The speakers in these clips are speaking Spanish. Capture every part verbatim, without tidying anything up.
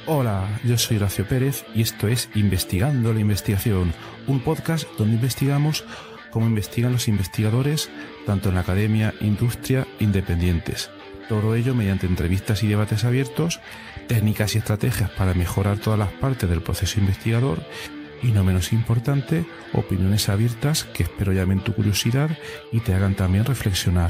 Hola, yo soy Horacio Pérez y esto es Investigando la Investigación, un podcast donde investigamos cómo investigan los investigadores, tanto en la academia, industria, independientes. Todo ello mediante entrevistas y debates abiertos, técnicas y estrategias para mejorar todas las partes del proceso investigador y, no menos importante, opiniones abiertas que espero llamen tu curiosidad y te hagan también reflexionar.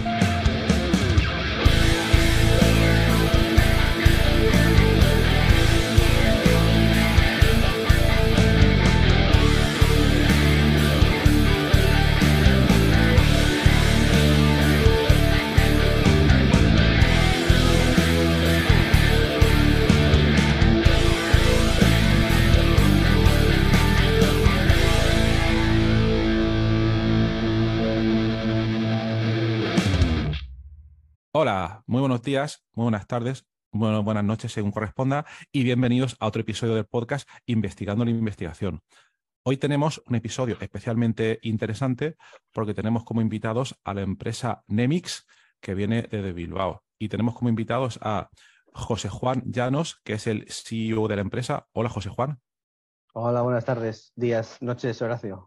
Hola, muy buenos días, muy buenas tardes, bueno, buenas noches según corresponda y bienvenidos a otro episodio del podcast Investigando la Investigación. Hoy tenemos un episodio especialmente interesante porque tenemos como invitados a la empresa Nemix, que viene desde Bilbao, y tenemos como invitados a José Juan Llanos, que es el C E O de la empresa. Hola, José Juan. Hola, buenas tardes, días, noches, Horacio.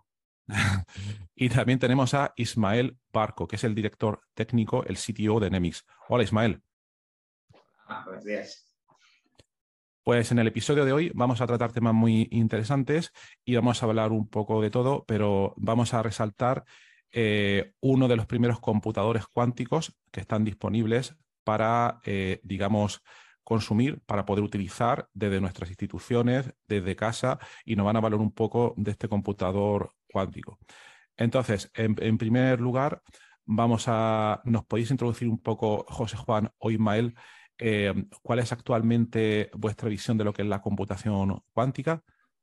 Y también tenemos a Ismael Barco, que es el director técnico, el C T O de Nemix. Hola, Ismael. Ah, buenos días. Pues en el episodio de hoy vamos a tratar temas muy interesantes y vamos a hablar un poco de todo, pero vamos a resaltar eh, uno de los primeros computadores cuánticos que están disponibles para, eh, digamos, consumir, para poder utilizar desde nuestras instituciones, desde casa, y nos van a hablar un poco de este computador cuántico. Entonces, en, en primer lugar, vamos a, ¿nos podéis introducir un poco, José Juan o Ismael, eh, cuál es actualmente vuestra visión de lo que es la computación cuántica?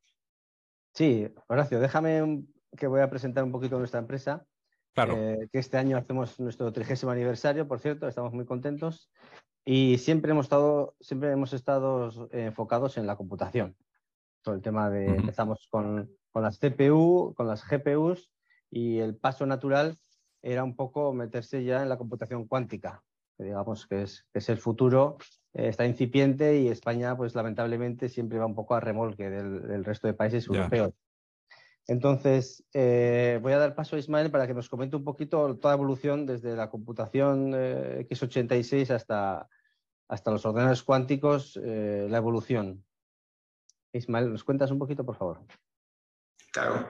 Sí, Horacio, déjame un- que voy a presentar un poquito nuestra empresa, Claro. eh, que este año hacemos nuestro trigésimo aniversario, por cierto, estamos muy contentos y siempre hemos estado, siempre hemos estado eh, enfocados en la computación. Todo el tema de, Uh-huh. empezamos con, con las C P U, con las G P Us y el paso natural era un poco meterse ya en la computación cuántica, que digamos que es, que es el futuro, eh, está incipiente y España, pues lamentablemente, siempre va un poco a remolque del, del resto de países Ya. europeos. Entonces, eh, voy a dar paso a Ismael para que nos comente un poquito toda la evolución desde la computación eh, equis ochenta y seis hasta, hasta los ordenadores cuánticos, eh, la evolución. Ismael, ¿nos cuentas un poquito, por favor? Claro.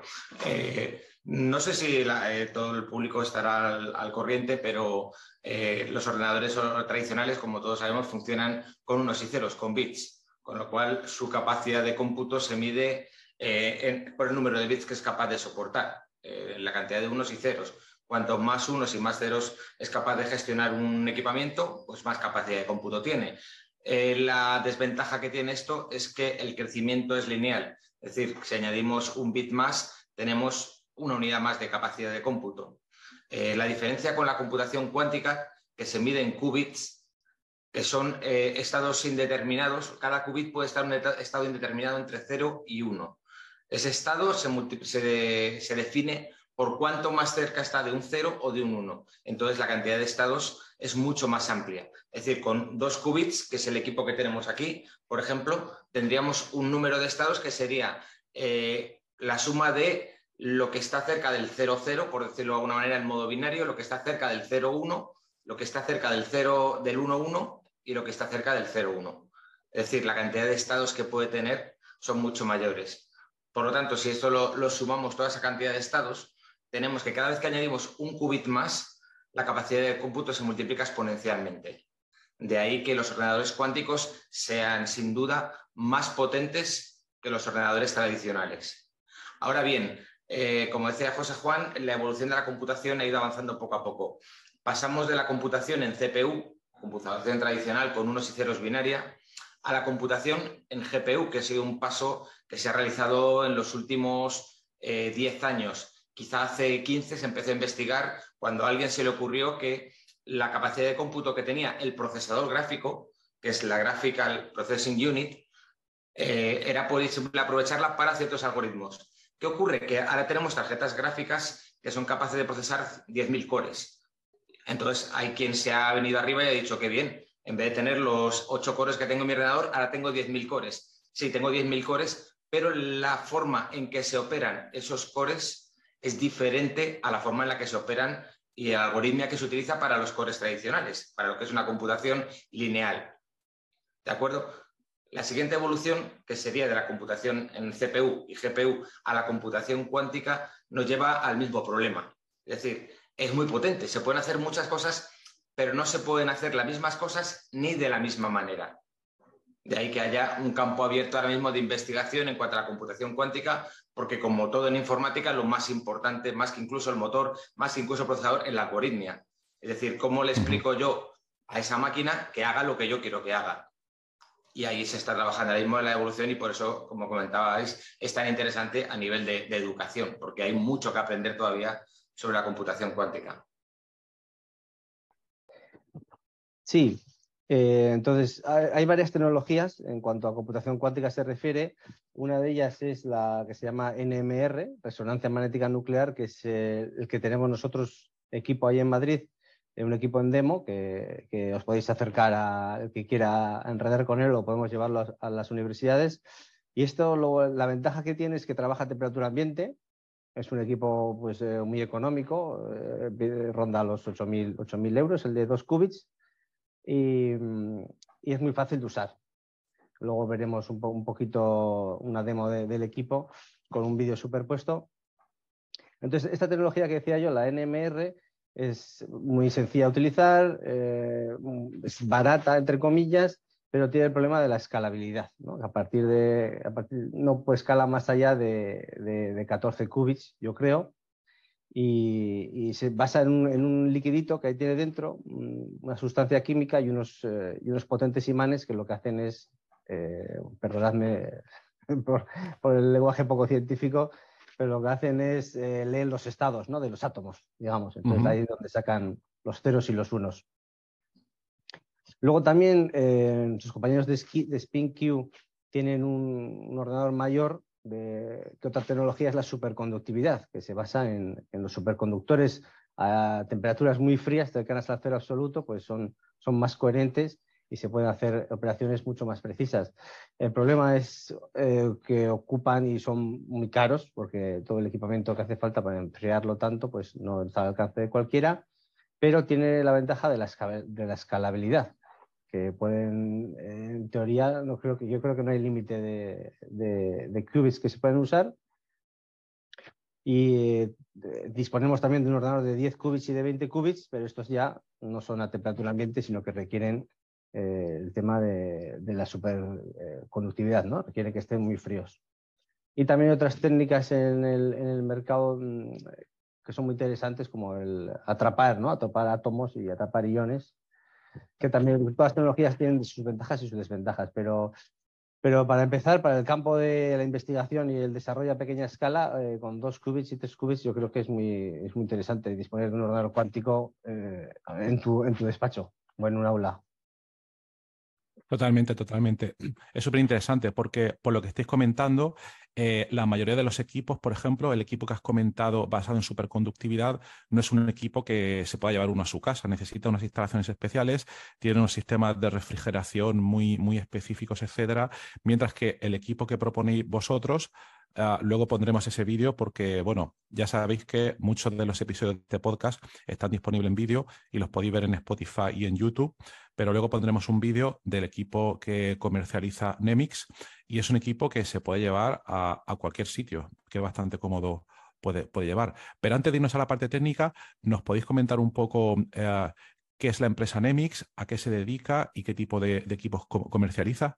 Eh, no sé si la, eh, todo el público estará al, al corriente, pero eh, los ordenadores tradicionales, como todos sabemos, funcionan con unos y ceros, con bits, con lo cual su capacidad de cómputo se mide eh, en, por el número de bits que es capaz de soportar, eh, la cantidad de unos y ceros. Cuanto más unos y más ceros es capaz de gestionar un equipamiento, pues más capacidad de cómputo tiene. Eh, la desventaja que tiene esto es que el crecimiento es lineal. Es decir, si añadimos un bit más, tenemos una unidad más de capacidad de cómputo. Eh, la diferencia con la computación cuántica, que se mide en qubits, que son eh, estados indeterminados, cada qubit puede estar en un estado indeterminado entre cero y uno. Ese estado se, se, de, se define por cuánto más cerca está de un cero o de un uno. Entonces, la cantidad de estados es mucho más amplia. Es decir, con dos qubits, que es el equipo que tenemos aquí, por ejemplo, tendríamos un número de estados que sería eh, la suma de lo que está cerca del cero cero, por decirlo de alguna manera en modo binario, lo que está cerca del cero uno, lo que está cerca del, cero, del uno uno y lo que está cerca del cero uno. Es decir, la cantidad de estados que puede tener son mucho mayores. Por lo tanto, si esto lo, lo sumamos, toda esa cantidad de estados, tenemos que cada vez que añadimos un qubit más, la capacidad de cómputo se multiplica exponencialmente. De ahí que los ordenadores cuánticos sean, sin duda, más potentes que los ordenadores tradicionales. Ahora bien, eh, como decía José Juan, la evolución de la computación ha ido avanzando poco a poco. Pasamos de la computación en C P U, computación tradicional con unos y ceros binaria, a la computación en G P U, que ha sido un paso que se ha realizado en los últimos eh, diez años. Quizá hace quince se empezó a investigar cuando a alguien se le ocurrió que la capacidad de cómputo que tenía el procesador gráfico, que es la Graphical Processing Unit, eh, era posible aprovecharla para ciertos algoritmos. ¿Qué ocurre? Que ahora tenemos tarjetas gráficas que son capaces de procesar diez mil cores. Entonces, hay quien se ha venido arriba y ha dicho que bien, En vez de tener los ocho cores que tengo en mi ordenador, ahora tengo diez mil cores. Sí, tengo diez mil cores, pero la forma en que se operan esos cores es diferente a la forma en la que se operan y el algoritmo que se utiliza para los cores tradicionales, para lo que es una computación lineal. ¿De acuerdo? La siguiente evolución, que sería de la computación en C P U y G P U a la computación cuántica, nos lleva al mismo problema. Es decir, es muy potente, se pueden hacer muchas cosas, pero no se pueden hacer las mismas cosas ni de la misma manera. De ahí que haya un campo abierto ahora mismo de investigación en cuanto a la computación cuántica, porque como todo en informática, lo más importante, más que incluso el motor, más que incluso el procesador, es la algoritmia. Es decir, ¿cómo le explico yo a esa máquina que haga lo que yo quiero que haga? Y ahí se está trabajando ahora mismo en la evolución y por eso, como comentabais, es tan interesante a nivel de, de educación, porque hay mucho que aprender todavía sobre la computación cuántica. Sí, eh, entonces hay, hay varias tecnologías en cuanto a computación cuántica se refiere. Una de ellas es la que se llama N M R, resonancia magnética nuclear, que es eh, el que tenemos nosotros, equipo ahí en Madrid, eh, un equipo en demo que, que os podéis acercar al que quiera enredar con él, o podemos llevarlo a, a las universidades. Y esto, lo, la ventaja que tiene es que trabaja a temperatura ambiente. Es un equipo pues, eh, muy económico, eh, ronda los ocho mil euros, el de dos qubits. Y, y es muy fácil de usar. Luego veremos un, po un poquito una demo de, del equipo con un vídeo superpuesto. Entonces, esta tecnología que decía yo, la N M R, es muy sencilla de utilizar, eh, es barata, entre comillas, pero tiene el problema de la escalabilidad, ¿no? A partir de, a partir, no pues escala más allá de, de, de catorce qubits, yo creo. Y, y se basa en un, en un liquidito que ahí tiene dentro, una sustancia química y unos, eh, y unos potentes imanes que lo que hacen es, eh, perdonadme por, por el lenguaje poco científico, pero lo que hacen es eh, leer los estados, ¿no?, de los átomos, digamos. Entonces, Uh-huh. ahí es donde sacan los ceros y los unos. Luego también eh, sus compañeros de, de SpinQ tienen un, un ordenador mayor de, que otra tecnología es la superconductividad, que se basa en, en los superconductores a temperaturas muy frías, cercanas al cero absoluto, pues son, son más coherentes y se pueden hacer operaciones mucho más precisas. El problema es eh, que ocupan y son muy caros, porque todo el equipamiento que hace falta para enfriarlo tanto pues no está al alcance de cualquiera, pero tiene la ventaja de la, de la escalabilidad, que pueden, en teoría, no creo que, yo creo que no hay límite de, de, de qubits que se pueden usar. Y eh, disponemos también de un ordenador de diez qubits y de veinte qubits, pero estos ya no son a temperatura ambiente, sino que requieren eh, el tema de, de la superconductividad, ¿no? Requieren que estén muy fríos. Y también otras técnicas en el, en el mercado mmm, que son muy interesantes, como el atrapar, ¿no? Atrapar átomos y atrapar iones, que también todas las tecnologías tienen sus ventajas y sus desventajas, pero, pero para empezar, para el campo de la investigación y el desarrollo a pequeña escala, eh, con dos qubits y tres qubits, yo creo que es muy, es muy interesante disponer de un ordenador cuántico eh, en, tu, en tu despacho o en un aula. Totalmente, totalmente. Es súper interesante porque por lo que estáis comentando, eh, la mayoría de los equipos, por ejemplo, el equipo que has comentado basado en superconductividad, no es un equipo que se pueda llevar uno a su casa, necesita unas instalaciones especiales, tiene unos sistemas de refrigeración muy, muy específicos, etcétera, mientras que el equipo que proponéis vosotros, Uh, luego pondremos ese vídeo porque, bueno, ya sabéis que muchos de los episodios de este podcast están disponibles en vídeo y los podéis ver en Spotify y en YouTube, pero luego pondremos un vídeo del equipo que comercializa Nemix y es un equipo que se puede llevar a, a cualquier sitio, que es bastante cómodo puede, puede llevar. Pero antes de irnos a la parte técnica, ¿nos podéis comentar un poco uh, qué es la empresa Nemix, a qué se dedica y qué tipo de, de equipos co comercializa?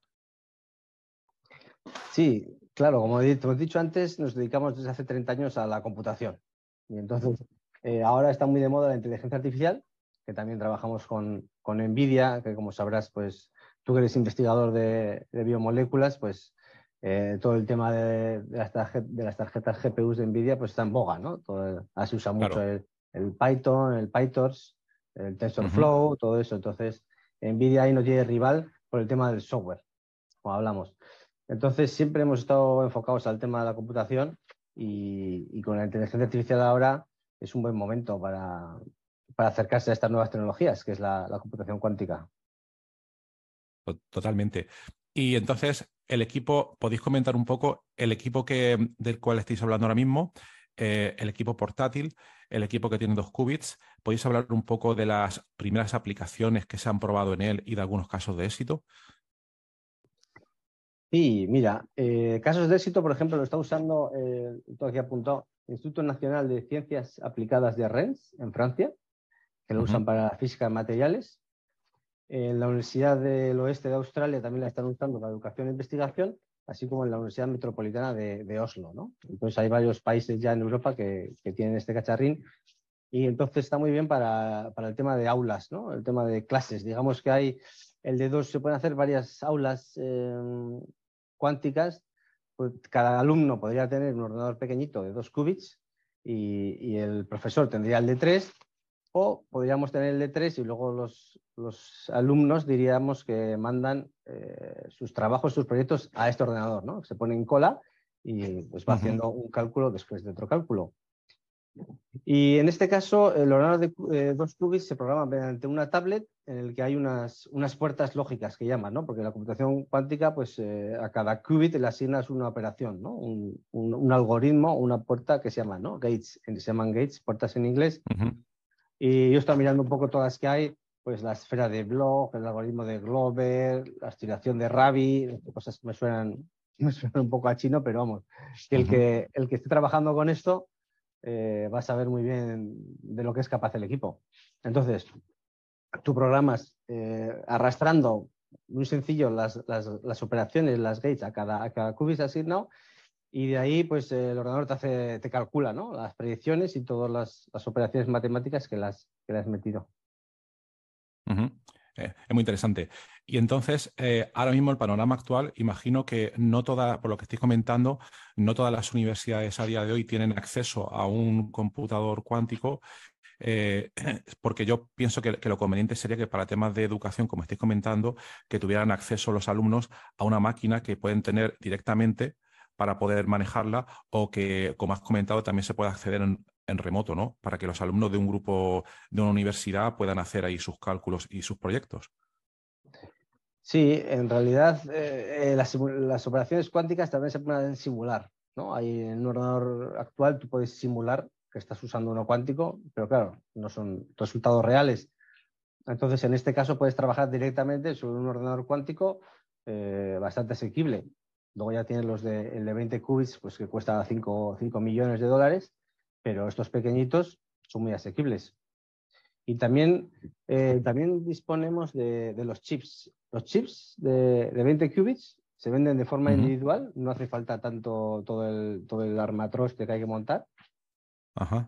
Sí, claro, como hemos dicho antes, nos dedicamos desde hace treinta años a la computación. Y entonces, eh, ahora está muy de moda la inteligencia artificial, que también trabajamos con, con NVIDIA, que como sabrás, pues tú que eres investigador de, de biomoléculas, pues eh, todo el tema de, de, las de las tarjetas G P Us de NVIDIA pues está en boga, ¿no? Todo, ahora se usa mucho Claro. el, el Python, el PyTorch, el TensorFlow, Uh-huh. todo eso. Entonces, NVIDIA ahí no tiene rival por el tema del software, como hablamos. Entonces, siempre hemos estado enfocados al tema de la computación y, y con la inteligencia artificial ahora es un buen momento para, para acercarse a estas nuevas tecnologías, que es la, la computación cuántica. Totalmente. Y entonces, el equipo, ¿podéis comentar un poco el equipo que, del cual estáis hablando ahora mismo? Eh, el equipo portátil, el equipo que tiene dos qubits. ¿Podéis hablar un poco de las primeras aplicaciones que se han probado en él y de algunos casos de éxito? Sí, mira, eh, casos de éxito, por ejemplo, lo está usando, eh, todo aquí apuntado, el Instituto Nacional de Ciencias Aplicadas de Rennes, en Francia, que lo Uh-huh. usan para física de materiales. En la Universidad del Oeste de Australia también la están usando para educación e investigación, así como en la Universidad Metropolitana de, de Oslo, ¿no? Entonces hay varios países ya en Europa que, que tienen este cacharrín y entonces está muy bien para, para el tema de aulas, ¿no? El tema de clases. Digamos que hay, el de dos, se pueden hacer varias aulas eh, cuánticas, pues cada alumno podría tener un ordenador pequeñito de dos qubits y, y el profesor tendría el de tres. O podríamos tener el de tres y luego los, los alumnos diríamos que mandan eh, sus trabajos, sus proyectos a este ordenador, ¿no? Se pone en cola y pues va Uh-huh. haciendo un cálculo después de otro cálculo. Y en este caso, el ordenador de eh, dos qubits se programa mediante una tablet en el que hay unas, unas puertas lógicas que llaman, ¿no? Porque la computación cuántica, pues eh, a cada qubit le asignas una operación, ¿no? Un, un, un algoritmo, una puerta que se llama, ¿no? Gates, se llaman gates, puertas en inglés. Uh-huh. Y yo estaba mirando un poco todas las que hay, pues la esfera de Bloch, el algoritmo de Glover, la oscilación de Rabi, cosas que me suenan, me suenan un poco a chino, pero vamos, que el Uh-huh. que, el que esté trabajando con esto eh, va a saber muy bien de lo que es capaz el equipo. Entonces, tú programas eh, arrastrando muy sencillo las, las, las operaciones, las gates a cada, a cada qubit asignado. Y de ahí, pues el ordenador te, hace, te calcula, ¿no? Las predicciones y todas las, las operaciones matemáticas que las, que le has metido. Uh-huh. Eh, es muy interesante. Y entonces, eh, ahora mismo el panorama actual, imagino que no toda, por lo que estoy comentando, no todas las universidades a día de hoy tienen acceso a un computador cuántico, eh, porque yo pienso que, que lo conveniente sería que para temas de educación, como estáis comentando, que tuvieran acceso los alumnos a una máquina que pueden tener directamente para poder manejarla o que, como has comentado, también se pueda acceder en, en remoto, ¿no? Para que los alumnos de un grupo de una universidad puedan hacer ahí sus cálculos y sus proyectos. Sí, en realidad eh, eh, las, las operaciones cuánticas también se pueden simular, ¿no? Hay, en un ordenador actual tú puedes simular que estás usando uno cuántico, pero claro, no son resultados reales. Entonces, en este caso puedes trabajar directamente sobre un ordenador cuántico eh, bastante asequible. Luego ya tienes los de, el de veinte qubits, pues que cuesta cinco millones de dólares, pero estos pequeñitos son muy asequibles. Y también, eh, también disponemos de, de los chips. Los chips de, de veinte qubits se venden de forma Uh-huh. individual, no hace falta tanto todo el, todo el armatroste que hay que montar. Ajá.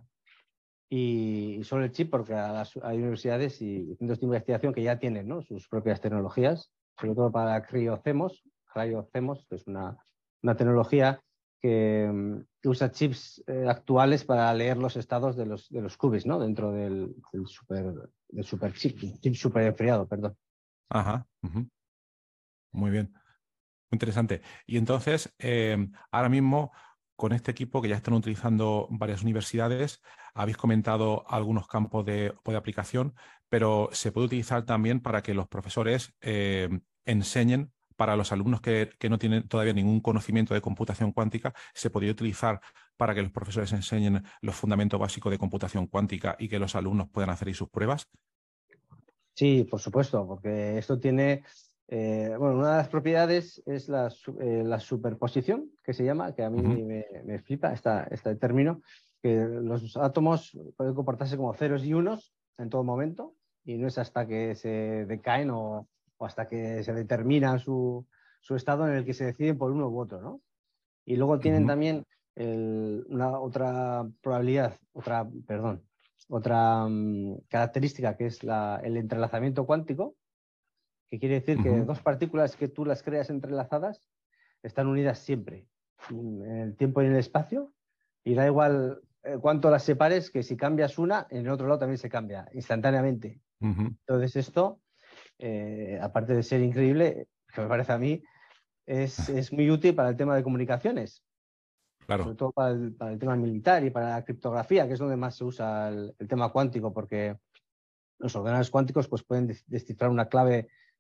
Y, y solo el chip, porque las, hay universidades y centros de investigación que ya tienen, ¿no? Sus propias tecnologías, sobre todo para criocemos. Criocemos, que es una, una tecnología que, que usa chips eh, actuales para leer los estados de los, de los qubits, ¿no? Dentro del, del, super, del super chip, chip super enfriado, perdón. Ajá. Uh-huh. Muy bien. Muy interesante. Y entonces, eh, ahora mismo, con este equipo que ya están utilizando varias universidades, habéis comentado algunos campos de, de aplicación, pero se puede utilizar también para que los profesores eh, enseñen para los alumnos que, que no tienen todavía ningún conocimiento de computación cuántica, se podría utilizar para que los profesores enseñen los fundamentos básicos de computación cuántica y que los alumnos puedan hacer ahí sus pruebas. Sí, por supuesto, porque esto tiene, eh, bueno, una de las propiedades es la, eh, la superposición, que se llama, que a mí Uh-huh. me, me flipa esta, este término, que los átomos pueden comportarse como ceros y unos en todo momento, y no es hasta que se decaen o, o hasta que se determina su, su estado en el que se deciden por uno u otro, ¿no? Y luego tienen Uh-huh. también el, una otra probabilidad, otra, perdón, otra um, característica que es la, el entrelazamiento cuántico, que quiere decir que Uh-huh. dos partículas que tú las creas entrelazadas están unidas siempre en el tiempo y en el espacio, y da igual eh, cuánto las separes, que si cambias una, en el otro lado también se cambia instantáneamente. Uh-huh. Entonces esto, eh, aparte de ser increíble, que me parece a mí, es, es muy útil para el tema de comunicaciones, sobre Claro. todo para el, para el tema militar y para la criptografía, que es donde más se usa el, el tema cuántico, porque los ordenadores cuánticos pues, pueden descifrar una clave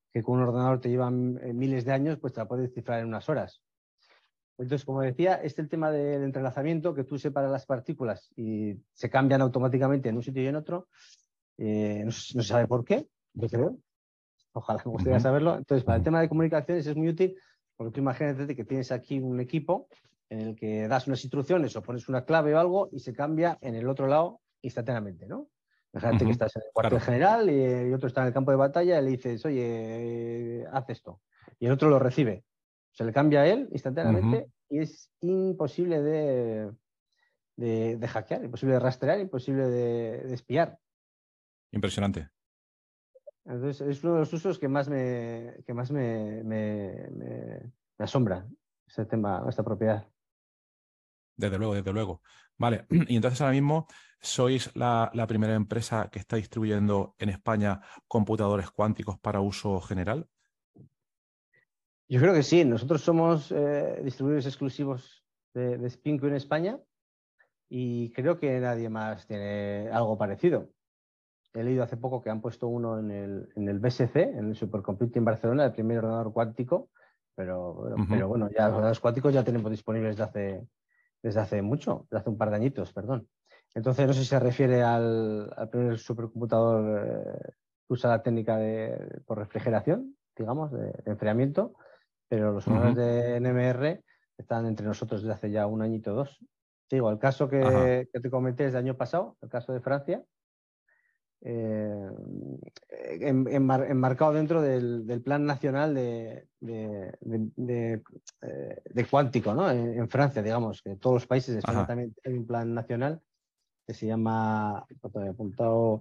que con un ordenador te llevan eh, miles de años, pues te la puedes descifrar en unas horas. Entonces, como decía, este el tema del entrelazamiento, que tú separas las partículas y se cambian automáticamente en un sitio y en otro, eh, no, no se sabe por qué, yo creo. Ojalá me gustaría Ujú. saberlo. Entonces, para el tema de comunicaciones es muy útil, porque tú imagínate que tienes aquí un equipo en el que das unas instrucciones o pones una clave o algo y se cambia en el otro lado instantáneamente, ¿no? Imagínate que Ujú. estás en el cuartel Claro. general y, y otro está en el campo de batalla y le dices, oye, eh, haz esto. Y el otro lo recibe. Se le cambia a él Ujú. instantáneamente y es imposible de, de, de hackear, imposible de rastrear, imposible de, de espiar. Impresionante. Entonces, es uno de los usos que más me, que más me, me, me, me asombra, ese tema, esta propiedad. Desde luego, desde luego. Vale, y entonces ahora mismo sois la, la primera empresa que está distribuyendo en España computadores cuánticos para uso general. Yo creo que sí, nosotros somos eh, distribuidores exclusivos de, de Spinco en España y creo que nadie más tiene algo parecido. He leído hace poco que han puesto uno en el, en el B S C, en el Supercomputing Barcelona, el primer ordenador cuántico, pero, Ujú. pero bueno, ya los ordenadores cuánticos ya tenemos disponibles desde hace, desde hace mucho, desde hace un par de añitos, perdón. Entonces, no sé si se refiere al, al primer supercomputador eh, que usa la técnica de, por refrigeración, digamos, de, de enfriamiento, pero los ordenadores Ujú. de N M R están entre nosotros desde hace ya un añito o dos. Te digo, el caso Ajá. que, que te comenté es del año pasado, el caso de Francia, eh, en, enmar, enmarcado dentro del, del Plan Nacional de, de, de, de, eh, de cuántico, ¿no? En, en, Francia, digamos, que todos los países de España Ajá. también hay un plan nacional que se llama, he apuntado,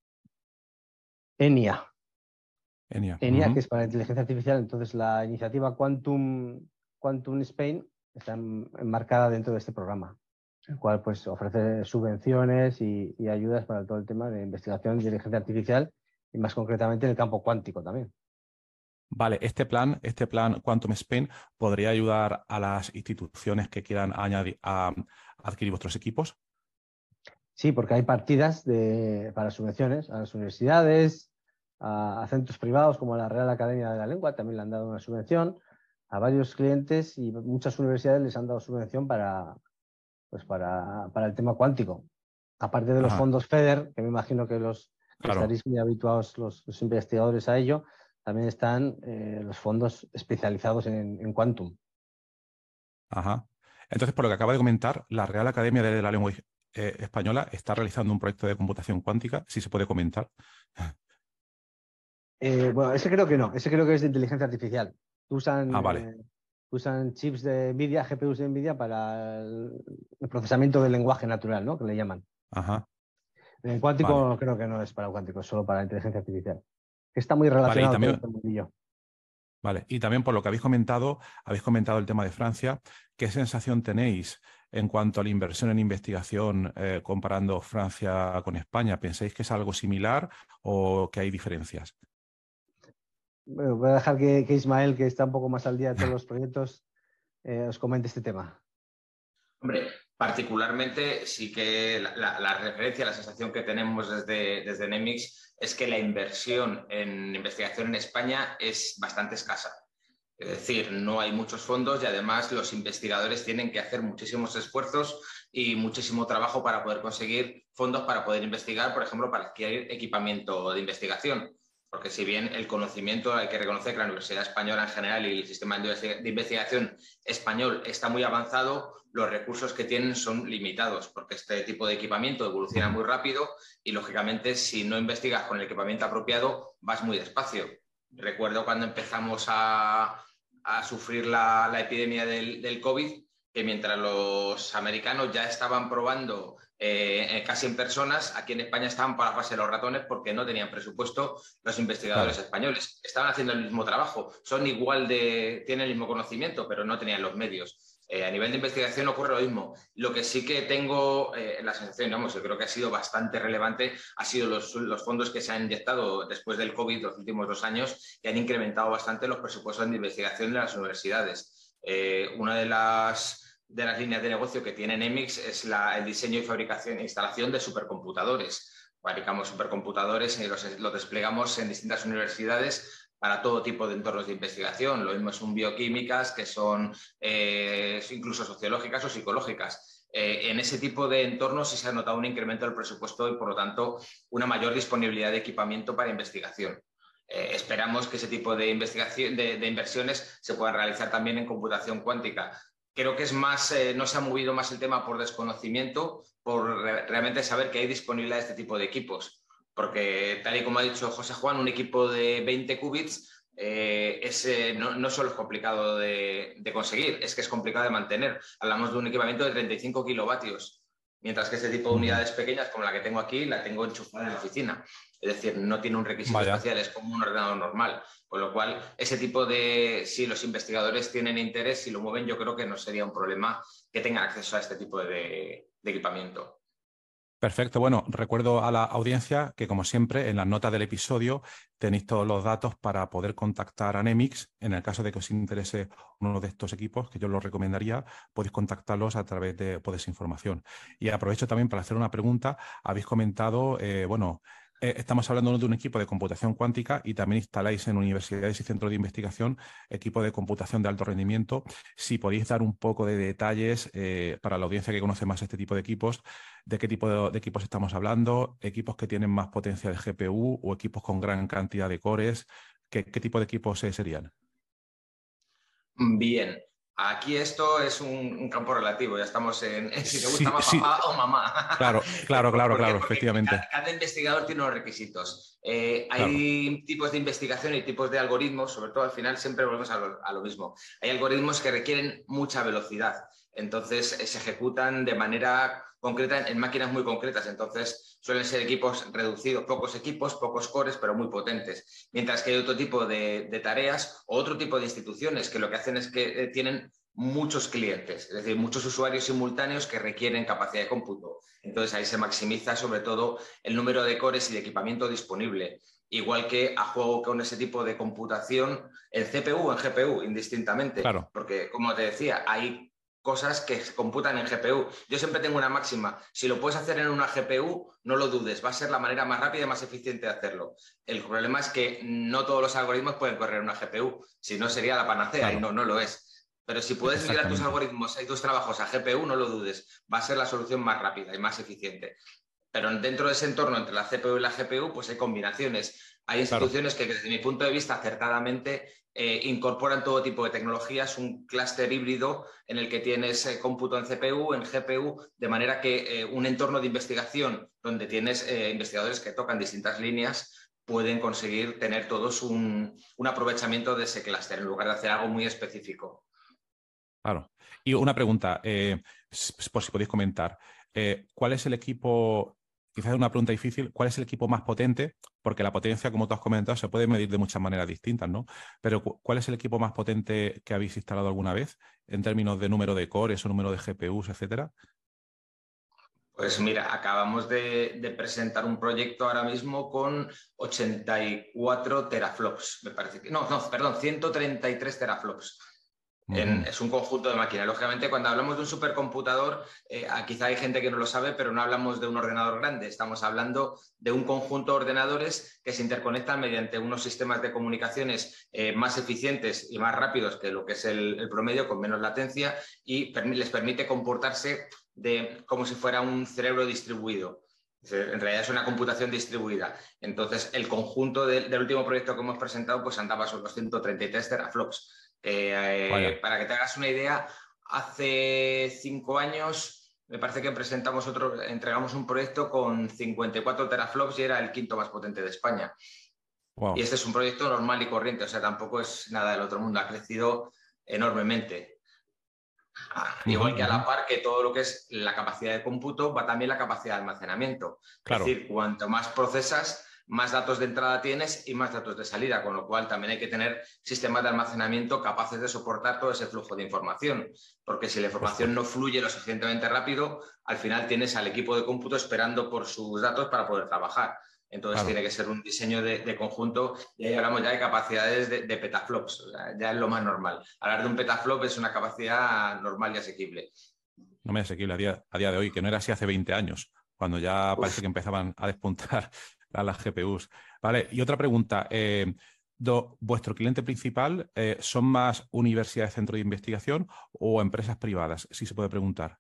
ENIA. Genial. ENIA, que Ujú. es para inteligencia artificial. Entonces, la iniciativa Quantum, Quantum Spain está en, enmarcada dentro de este programa, el cual pues ofrece subvenciones y, y ayudas para todo el tema de investigación de inteligencia artificial y más concretamente en el campo cuántico también. Vale, este plan, este plan Quantum Spain podría ayudar a las instituciones que quieran añadir, a, adquirir vuestros equipos. Sí, porque hay partidas de, para subvenciones a las universidades, a, a centros privados como la Real Academia de la Lengua, también le han dado una subvención a varios clientes y muchas universidades les han dado subvención para, pues para, para el tema cuántico. Aparte de los Ajá. fondos FEDER, que me imagino que, los, que Claro. estaréis muy habituados los, los investigadores a ello, también están eh, los fondos especializados en, en Quantum. Ajá. Entonces, por lo que acaba de comentar, la Real Academia de la Lengua eh, Española está realizando un proyecto de computación cuántica, si se puede comentar. Eh, bueno, ese creo que no, ese creo que es de inteligencia artificial. Usan, Ah, vale. eh, usan chips de NVIDIA, G P Us de NVIDIA para el, el procesamiento del lenguaje natural, ¿no? Que le llaman. Ajá. En Vale. cuántico creo que no es para cuántico, es solo para inteligencia artificial. Está muy Vale, y relacionado todo también, este mundillo. vale, y también por lo que habéis comentado, habéis comentado el tema de Francia. ¿Qué sensación tenéis en cuanto a la inversión en investigación eh, comparando Francia con España? ¿Pensáis que es algo similar o que hay diferencias? Bueno, voy a dejar que, que Ismael, que está un poco más al día de todos los proyectos, eh, os comente este tema. Hombre, particularmente sí que la, la, la referencia, la sensación que tenemos desde, desde Nemix es que la inversión en investigación en España es bastante escasa. Es decir, no hay muchos fondos y además los investigadores tienen que hacer muchísimos esfuerzos y muchísimo trabajo para poder conseguir fondos para poder investigar, por ejemplo, para adquirir equipamiento de investigación. Porque si bien el conocimiento, hay que reconocer que la Universidad Española en general y el sistema de investigación español está muy avanzado, los recursos que tienen son limitados, porque este tipo de equipamiento evoluciona muy rápido y, lógicamente, si no investigas con el equipamiento apropiado, vas muy despacio. Recuerdo cuando empezamos a, a sufrir la, la epidemia del, del COVID, que mientras los americanos ya estaban probando eh, casi en personas, aquí en España estaban para la fase de los ratones porque no tenían presupuesto los investigadores Claro. españoles. Estaban haciendo el mismo trabajo, son igual de, tienen el mismo conocimiento, pero no tenían los medios. Eh, a nivel de investigación ocurre lo mismo. Lo que sí que tengo eh, la sensación, vamos, yo creo que ha sido bastante relevante, ha sido los, los fondos que se han inyectado después del COVID los últimos dos años, que han incrementado bastante los presupuestos de investigación de las universidades. Eh, una de las, de las líneas de negocio que tiene Nemix es la, el diseño y fabricación e instalación de supercomputadores. Fabricamos supercomputadores y los, los desplegamos en distintas universidades para todo tipo de entornos de investigación. Lo mismo son bioquímicas, que son eh, incluso sociológicas o psicológicas. Eh, en ese tipo de entornos sí se ha notado un incremento del presupuesto y, por lo tanto, una mayor disponibilidad de equipamiento para investigación. Eh, esperamos que ese tipo de, investigación, de, de inversiones se puedan realizar también en computación cuántica. Creo que es más, eh, no se ha movido más el tema por desconocimiento, por re realmente saber que hay disponibilidad de este tipo de equipos. Porque, tal y como ha dicho José Juan, un equipo de veinte qubits eh, es, eh, no, no solo es complicado de, de conseguir, es que es complicado de mantener. Hablamos de un equipamiento de treinta y cinco kilovatios, mientras que este tipo de unidades pequeñas, como la que tengo aquí, la tengo enchufada en la oficina. Es decir, no tiene un requisito Vaya. especial, es como un ordenador normal. Con lo cual, ese tipo de... Si los investigadores tienen interés, si lo mueven, yo creo que no sería un problema que tengan acceso a este tipo de, de equipamiento. Perfecto. Bueno, recuerdo a la audiencia que, como siempre, en las notas del episodio tenéis todos los datos para poder contactar a Nemix. En el caso de que os interese uno de estos equipos, que yo los recomendaría, podéis contactarlos a través de, pues, de esa información. Y aprovecho también para hacer una pregunta. Habéis comentado, eh, bueno, eh, estamos hablando de un equipo de computación cuántica y también instaláis en universidades y centros de investigación equipo de computación de alto rendimiento. Si podéis dar un poco de detalles eh, para la audiencia que conoce más este tipo de equipos, de qué tipo de, de equipos estamos hablando, equipos que tienen más potencia de G P U o equipos con gran cantidad de cores, ¿qué, qué tipo de equipos eh, serían? Bien, aquí esto es un, un campo relativo, ya estamos en, en si te gusta Sí, más sí, papá o mamá. claro, claro, claro, ¿Por qué? claro, Porque efectivamente. cada, cada investigador tiene unos requisitos. Eh, Claro, hay tipos de investigación y tipos de algoritmos, sobre todo al final siempre volvemos a lo, a lo mismo. Hay algoritmos que requieren mucha velocidad, entonces eh, se ejecutan de manera concreta en, en máquinas muy concretas, entonces suelen ser equipos reducidos, pocos equipos, pocos cores, pero muy potentes. Mientras que hay otro tipo de, de tareas o otro tipo de instituciones que lo que hacen es que eh, tienen muchos clientes, es decir, muchos usuarios simultáneos que requieren capacidad de cómputo. Entonces ahí se maximiza sobre todo el número de cores y de equipamiento disponible. Igual que a juego con ese tipo de computación en C P U o en G P U, indistintamente. claro, Porque, como te decía, hay cosas que se computan en G P U. Yo siempre tengo una máxima. Si lo puedes hacer en una G P U, no lo dudes. Va a ser la manera más rápida y más eficiente de hacerlo. El problema es que no todos los algoritmos pueden correr en una G P U. Si no, sería la panacea y claro, no, no lo es. Pero si puedes migrar tus exactamente. algoritmos y tus trabajos a G P U, no lo dudes. Va a ser la solución más rápida y más eficiente. Pero dentro de ese entorno entre la C P U y la G P U, pues hay combinaciones. Hay Claro, instituciones que, desde mi punto de vista, acertadamente eh, incorporan todo tipo de tecnologías, un clúster híbrido en el que tienes eh, cómputo en C P U, en G P U, de manera que eh, un entorno de investigación donde tienes eh, investigadores que tocan distintas líneas pueden conseguir tener todos un, un aprovechamiento de ese clúster en lugar de hacer algo muy específico. claro. Y una pregunta, eh, por si podéis comentar, eh, ¿cuál es el equipo, quizás es una pregunta difícil, cuál es el equipo más potente? Porque la potencia, como tú has comentado, se puede medir de muchas maneras distintas, ¿no? Pero ¿cuál es el equipo más potente que habéis instalado alguna vez en términos de número de cores o número de G P Us, etcétera? Pues mira, acabamos de, de presentar un proyecto ahora mismo con ochenta y cuatro teraflops, me parece que. No, no, perdón, ciento treinta y tres teraflops. En, Ujú. es un conjunto de máquinas. Lógicamente, cuando hablamos de un supercomputador, eh, quizá hay gente que no lo sabe, pero no hablamos de un ordenador grande. Estamos hablando de un conjunto de ordenadores que se interconectan mediante unos sistemas de comunicaciones eh, más eficientes y más rápidos que lo que es el, el promedio, con menos latencia, y permi les permite comportarse de, como si fuera un cerebro distribuido. En realidad es una computación distribuida. Entonces, el conjunto de, del último proyecto que hemos presentado pues andaba sobre los ciento treinta y tres teraflops. Eh, Vaya, para que te hagas una idea, hace cinco años me parece que presentamos otro, entregamos un proyecto con cincuenta y cuatro teraflops y era el quinto más potente de España. Y wow. este es un proyecto normal y corriente, o sea, tampoco es nada del otro mundo, ha crecido enormemente. Ah, Ujú, igual que a ujú. la par que todo lo que es la capacidad de cómputo, va también la capacidad de almacenamiento. Es Claro, decir, cuanto más procesas, más datos de entrada tienes y más datos de salida, con lo cual también hay que tener sistemas de almacenamiento capaces de soportar todo ese flujo de información, porque si la por información no supuesto. fluye lo suficientemente rápido, al final tienes al equipo de cómputo esperando por sus datos para poder trabajar. Entonces Claro. tiene que ser un diseño de, de conjunto y ahí hablamos ya de capacidades de, de petaflops, o sea, ya es lo más normal. Hablar de un petaflop es una capacidad normal y asequible. No me es asequible a día, a día de hoy, que no era así hace veinte años, cuando ya Uf. parece que empezaban a despuntar a las G P Us. Vale, y otra pregunta. Eh, do, ¿vuestro cliente principal eh, son más universidades, centros de investigación o empresas privadas? Si se puede preguntar.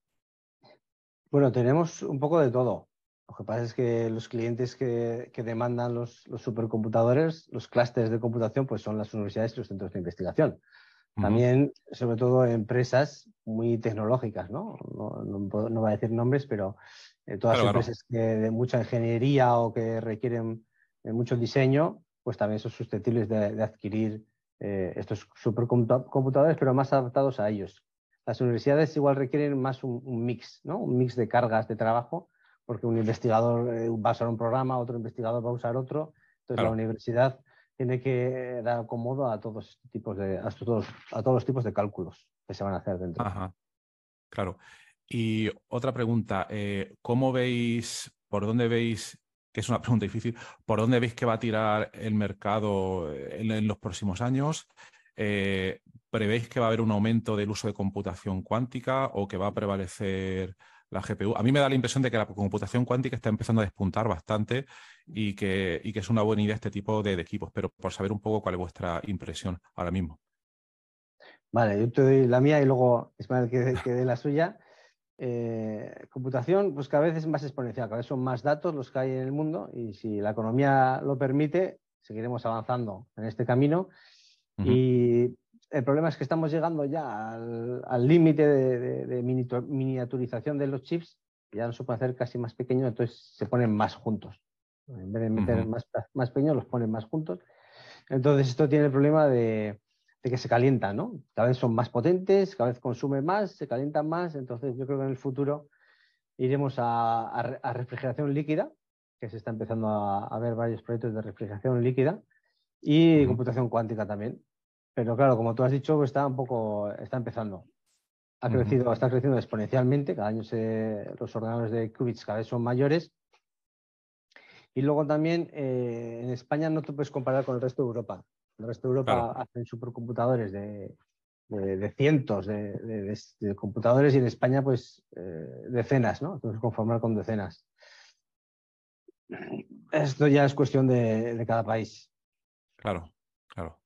Bueno, tenemos un poco de todo. Lo que pasa es que los clientes que, que demandan los, los supercomputadores, los clústeres de computación, pues son las universidades y los centros de investigación. Uh-huh. También, sobre todo, empresas muy tecnológicas, ¿no? No, no, no voy a decir nombres, pero eh, todas Claro, empresas que de mucha ingeniería o que requieren eh, mucho diseño, pues también son susceptibles de, de adquirir eh, estos supercomputadores, pero más adaptados a ellos. Las universidades igual requieren más un, un mix, ¿no? Un mix de cargas de trabajo, porque un investigador eh, va a usar un programa, otro investigador va a usar otro. Entonces, claro. la universidad tiene que dar acomodo a todos estos tipos de, a todos, a todos los tipos de cálculos que se van a hacer dentro. Ajá, claro. Y otra pregunta, eh, ¿cómo veis, por dónde veis, que es una pregunta difícil, por dónde veis que va a tirar el mercado en, en los próximos años? Eh, ¿Prevéis que va a haber un aumento del uso de computación cuántica o que va a prevalecer la G P U? A mí me da la impresión de que la computación cuántica está empezando a despuntar bastante y que, y que es una buena idea este tipo de, de equipos, pero por saber un poco cuál es vuestra impresión ahora mismo. Vale, yo te doy la mía y luego Ismael que, que dé la suya. Eh, computación, pues cada vez es más exponencial, cada vez son más datos los que hay en el mundo y si la economía lo permite, seguiremos avanzando en este camino. Uh-huh. Y el problema es que estamos llegando ya al límite de, de, de miniaturización de los chips, ya no se puede hacer casi más pequeños, entonces se ponen más juntos. En vez de meter uh-huh. más, más pequeños, los ponen más juntos. Entonces esto tiene el problema de, de que se calientan, ¿no? Cada vez son más potentes, cada vez consumen más, se calientan más. Entonces yo creo que en el futuro iremos a, a, a refrigeración líquida, que se está empezando a, a ver varios proyectos de refrigeración líquida y uh-huh. computación cuántica también. Pero claro, como tú has dicho, está un poco, está empezando. Ha crecido, uh-huh. está creciendo exponencialmente. Cada año se, los ordenadores de qubits cada vez son mayores. Y luego también eh, en España no te puedes comparar con el resto de Europa. El resto de Europa claro. hacen supercomputadores de, de, de cientos de, de, de, de computadores y en España pues eh, decenas, ¿no? Tenemos que conformar con decenas. Esto ya es cuestión de, de cada país. Claro, claro.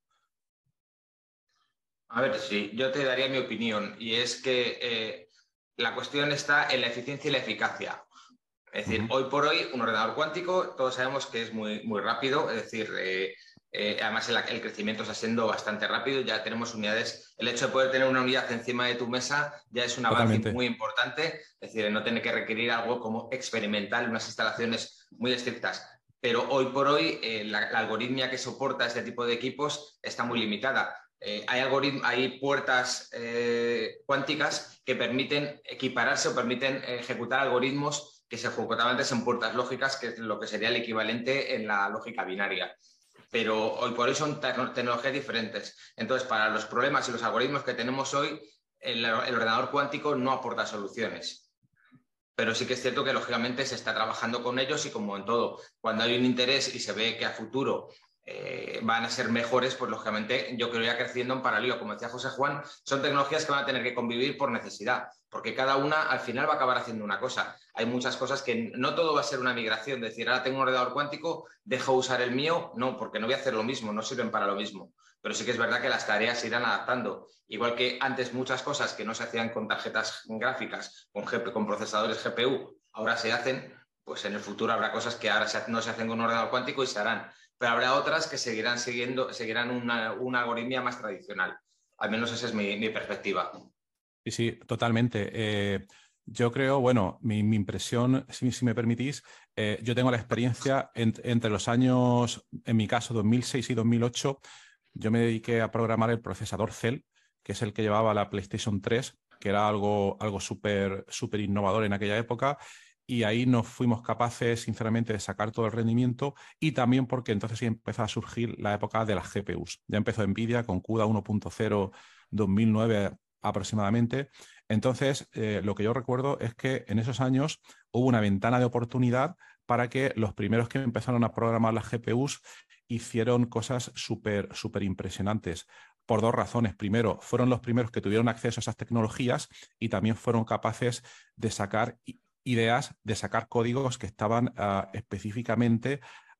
A ver, sí, yo te daría mi opinión y es que eh, la cuestión está en la eficiencia y la eficacia. Es decir, uh-huh. hoy por hoy un ordenador cuántico todos sabemos que es muy, muy rápido, es decir, eh, eh, además el, el crecimiento está siendo bastante rápido, ya tenemos unidades, el hecho de poder tener una unidad encima de tu mesa ya es un avance Totalmente. Muy importante, es decir, no tener que requerir algo como experimental, unas instalaciones muy estrictas. Pero hoy por hoy eh, la, la algoritmia que soporta este tipo de equipos está muy limitada. Eh, hay, hay puertas eh, cuánticas que permiten equipararse o permiten ejecutar algoritmos que se ejecutan antes en puertas lógicas, que es lo que sería el equivalente en la lógica binaria. Pero hoy por hoy son te tecnologías diferentes. Entonces, para los problemas y los algoritmos que tenemos hoy, el, el ordenador cuántico no aporta soluciones. Pero sí que es cierto que, lógicamente, se está trabajando con ellos y, como en todo, cuando hay un interés y se ve que a futuro Eh, van a ser mejores, pues lógicamente yo creo ya creciendo en paralelo. Como decía José Juan, son tecnologías que van a tener que convivir por necesidad, porque cada una al final va a acabar haciendo una cosa. Hay muchas cosas que no todo va a ser una migración, de decir, ahora tengo un ordenador cuántico, dejo usar el mío, no, porque no voy a hacer lo mismo, no sirven para lo mismo. Pero sí que es verdad que las tareas se irán adaptando. Igual que antes muchas cosas que no se hacían con tarjetas gráficas, con, G P, con procesadores G P U, ahora se hacen, pues en el futuro habrá cosas que ahora no se hacen con un ordenador cuántico y se harán. Pero habrá otras que seguirán siguiendo, seguirán una, una algoritmia más tradicional. Al menos esa es mi, mi perspectiva. Sí, sí, totalmente. Eh, yo creo, bueno, mi, mi impresión, si, si me permitís, eh, yo tengo la experiencia en, entre los años, en mi caso, dos mil seis y dos mil ocho, yo me dediqué a programar el procesador Cell, que es el que llevaba la PlayStation tres, que era algo, algo súper súper innovador en aquella época. Y ahí no fuimos capaces, sinceramente, de sacar todo el rendimiento y también porque entonces sí empezó a surgir la época de las G P Us. Ya empezó Nvidia con CUDA uno punto cero dos mil nueve aproximadamente. Entonces, eh, lo que yo recuerdo es que en esos años hubo una ventana de oportunidad para que los primeros que empezaron a programar las G P Us hicieron cosas súper, súper impresionantes. Por dos razones. Primero, fueron los primeros que tuvieron acceso a esas tecnologías y también fueron capaces de sacar ideas, de sacar códigos que estaban uh, específicamente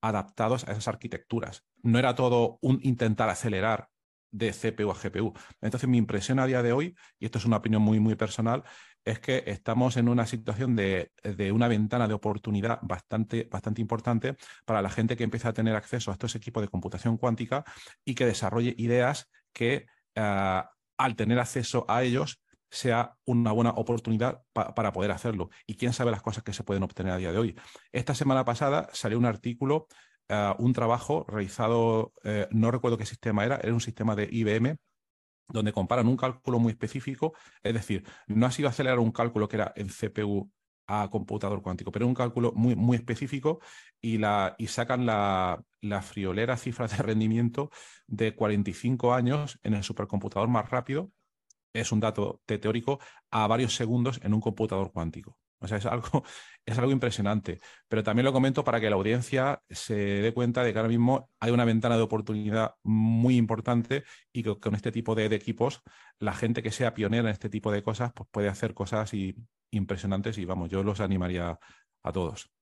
adaptados a esas arquitecturas. No era todo un intentar acelerar de C P U a G P U. Entonces, mi impresión a día de hoy, y esto es una opinión muy, muy personal, es que estamos en una situación de, de una ventana de oportunidad bastante, bastante importante para la gente que empieza a tener acceso a estos equipos de computación cuántica y que desarrolle ideas que, uh, al tener acceso a ellos, sea una buena oportunidad pa para poder hacerlo. Y quién sabe las cosas que se pueden obtener a día de hoy. Esta semana pasada salió un artículo, uh, un trabajo realizado, uh, no recuerdo qué sistema era, era un sistema de I B M, donde comparan un cálculo muy específico, es decir, no ha sido acelerar un cálculo que era en C P U a computador cuántico, pero un cálculo muy, muy específico y, la, y sacan la, la friolera cifra de rendimiento de cuarenta y cinco años en el supercomputador más rápido, es un dato teórico, a varios segundos en un computador cuántico. O sea, es algo, es algo impresionante. Pero también lo comento para que la audiencia se dé cuenta de que ahora mismo hay una ventana de oportunidad muy importante y que con este tipo de, de equipos, la gente que sea pionera en este tipo de cosas, pues puede hacer cosas y, impresionantes y vamos, yo los animaría a todos.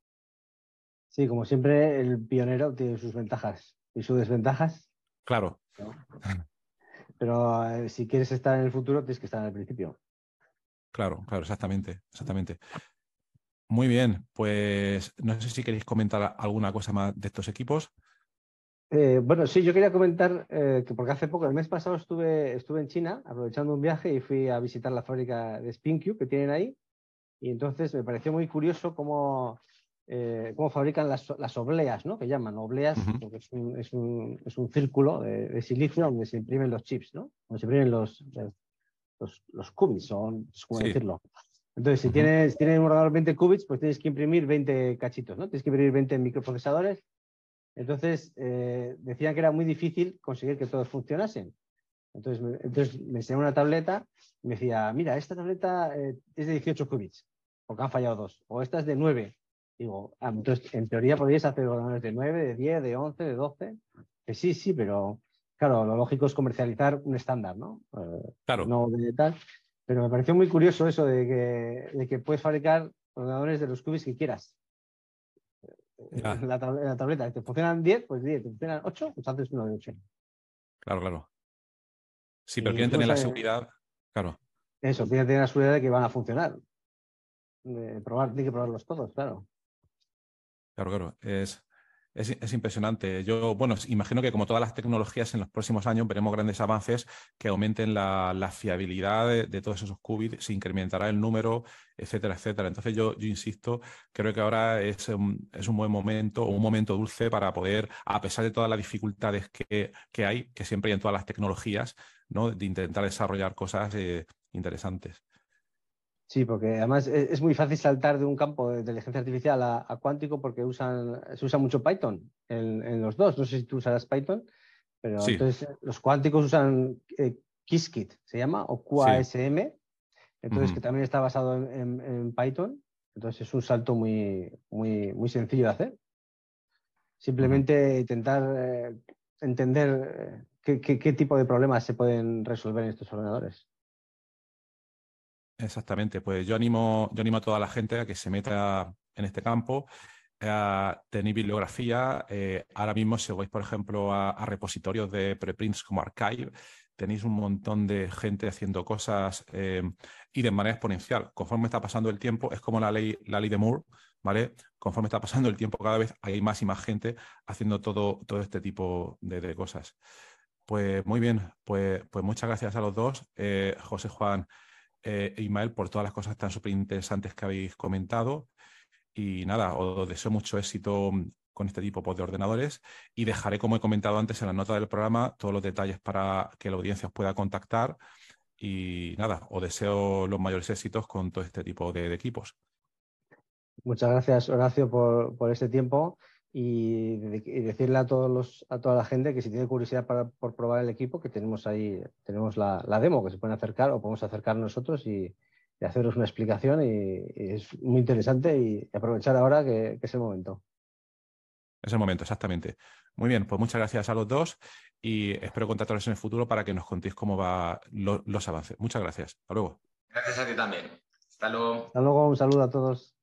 Sí, como siempre, el pionero tiene sus ventajas y sus desventajas. Claro. ¿No? Pero eh, si quieres estar en el futuro, tienes que estar al principio. Claro, claro, exactamente, exactamente. Muy bien, pues no sé si queréis comentar alguna cosa más de estos equipos. Eh, bueno, sí, yo quería comentar eh, que porque hace poco, el mes pasado estuve, estuve en China aprovechando un viaje y fui a visitar la fábrica de SpinQ que tienen ahí. Y entonces me pareció muy curioso cómo, eh, cómo fabrican las, las obleas, ¿no? Que llaman obleas, Uh-huh. porque es un, es un, es un círculo de, de silicio donde se imprimen los chips, ¿no? Donde se imprimen los, los, los qubits, o no sé cómo Sí. decirlo. Entonces, si Uh-huh. tienes, tienes un ordenador veinte qubits, pues tienes que imprimir veinte cachitos, ¿no? Tienes que imprimir veinte microprocesadores. Entonces, eh, decían que era muy difícil conseguir que todos funcionasen. Entonces me, entonces me enseñó una tableta y me decía, mira, esta tableta eh, es de dieciocho qubits, porque han fallado dos. O esta es de nueve. Digo, ah, entonces en teoría podríais hacer ordenadores de nueve, de diez, de once, de doce. Que sí, sí, pero claro, lo lógico es comercializar un estándar, ¿no? Eh, Claro. no de tal. Pero me pareció muy curioso eso de que, de que puedes fabricar ordenadores de los qubits que quieras. Ya. En la, tab en la tableta, te funcionan diez, pues diez, te funcionan ocho, pues haces uno de ocho. Claro, claro. Sí, pero Y quieren eso, tener la eh, seguridad. Claro. eso, tiene que tener la seguridad de que van a funcionar. De probar, tiene que probarlos todos, claro. Claro, claro. Es, es, es impresionante. Yo, bueno, imagino que como todas las tecnologías en los próximos años veremos grandes avances que aumenten la, la fiabilidad de, de todos esos qubits, se incrementará el número, etcétera, etcétera. Entonces yo, yo insisto, creo que ahora es un, es un buen momento, o un momento dulce para poder, a pesar de todas las dificultades que, que hay, que siempre hay en todas las tecnologías, ¿no? De intentar desarrollar cosas eh, interesantes. Sí, porque además es, es muy fácil saltar de un campo de inteligencia artificial a, a cuántico porque usan, se usa mucho Python en, en los dos. No sé si tú usarás Python, pero Sí, entonces los cuánticos usan eh, Qiskit, se llama, o sí. Q A S M, entonces que Uh-huh. también está basado en, en, en Python. Entonces es un salto muy, muy, muy sencillo de hacer. Uh-huh. Simplemente intentar eh, entender eh, qué, qué, qué tipo de problemas se pueden resolver en estos ordenadores. Exactamente, pues yo animo, yo animo a toda la gente a que se meta en este campo. Eh, tenéis bibliografía. Eh, ahora mismo, si vais, por ejemplo, a, a repositorios de preprints como Archive, tenéis un montón de gente haciendo cosas eh, y de manera exponencial. Conforme está pasando el tiempo, es como la ley, la ley de Moore, ¿vale? Conforme está pasando el tiempo, cada vez hay más y más gente haciendo todo, todo este tipo de, de cosas. Pues muy bien, pues, pues muchas gracias a los dos. Eh, José Juan eh, e Ismael, por todas las cosas tan súper interesantes que habéis comentado. Y nada, os deseo mucho éxito con este tipo de ordenadores y dejaré, como he comentado antes, en la nota del programa todos los detalles para que la audiencia os pueda contactar. Y nada, os deseo los mayores éxitos con todo este tipo de, de equipos. Muchas gracias, Horacio, por, por este tiempo y, y decirle a todos los, a toda la gente que si tiene curiosidad para, por probar el equipo, que tenemos ahí, tenemos la, la demo, que se pueden acercar o podemos acercar nosotros y, y haceros una explicación y, y es muy interesante y aprovechar ahora que, que es el momento. Es el momento, exactamente. Muy bien, pues muchas gracias a los dos y espero contactaros en el futuro para que nos contéis cómo van lo, los avances. Muchas gracias. Hasta luego. Gracias a ti también. Hasta luego. Hasta luego, un saludo a todos.